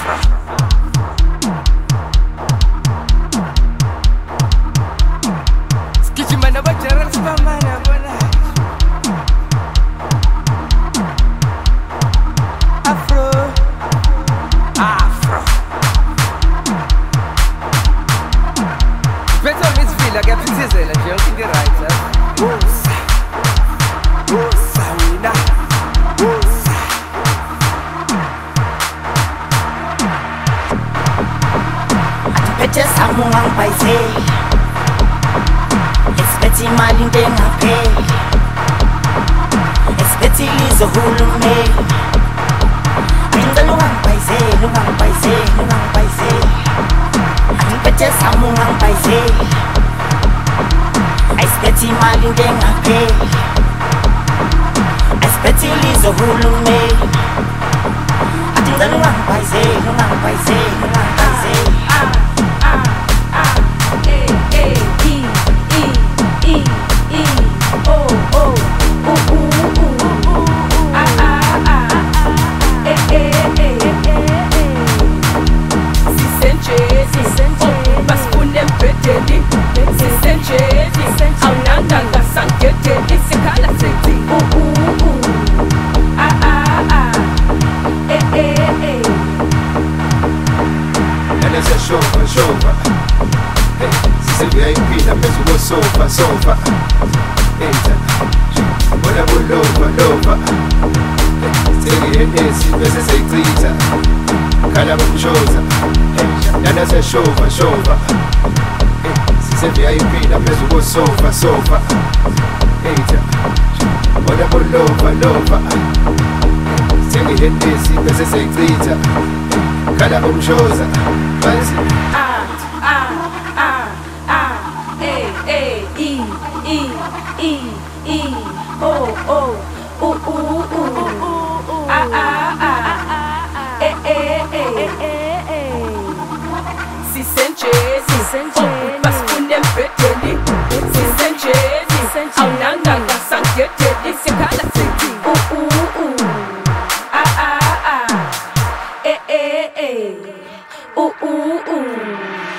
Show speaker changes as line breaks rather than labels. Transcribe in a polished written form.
Afro. Skijima na bajara spamana bona. Afro. Afro. Better Miss Villa get pizza la joke in the right. Usa. Usa wina. Usa.
Atipete samungang paise. Expecti mali ndenga pay. Expecti lizo hulume. Ainda lungang paise, lungang paise, lungang paise. Atipete samungang paise. Expecti mali ndenga pay. Expecti lizo hulume. Ainda lungang paise, lungang paise, lungang paise.
Sofa, hey, si VIP na penso wo sofa, hey, what I would lova, hey, si pensa sei trita, cala buchosa, hey, nana se chova, hey, si VIP na penso wo sofa, hey, what I would lova, si pensa sei trita, cala buchosa,
Si sente, baskunem preteli. Si sente, aunanga kasangete, si kala senti. Eh.